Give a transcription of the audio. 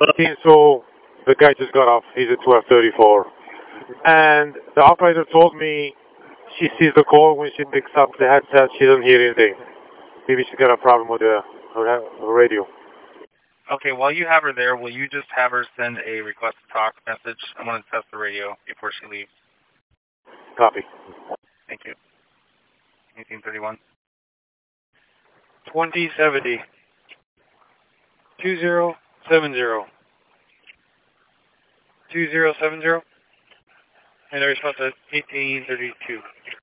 So the guy just got off. He's at 12:34, and the operator told me she sees the call when she picks up the headset. She doesn't hear anything. Maybe she's got a problem with her radio. Okay, while you have her there, will you just have her send a request to talk message? I want to test the radio before she leaves. Copy. Thank you. 1831. 2070. 2070. 2070. And the response is 1832.